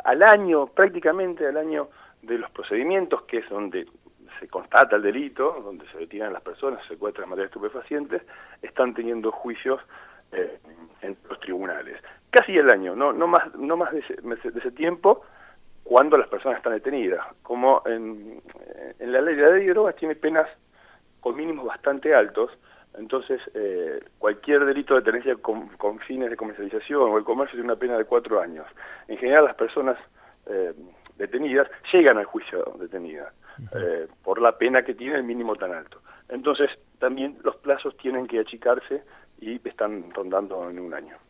al año, prácticamente al año de los procedimientos, que es donde se constata el delito, donde se detienen las personas, se secuestran materias estupefacientes, están teniendo juicios en los tribunales. Casi el año, no más de ese tiempo, cuando las personas están detenidas. Como en la ley de drogas tiene penas con mínimos bastante altos, entonces cualquier delito de tenencia con fines de comercialización o el comercio tiene una pena de 4 años. En general las personas detenidas llegan al juicio detenidas por la pena que tiene el mínimo tan alto. Entonces también los plazos tienen que achicarse y están rondando en un año.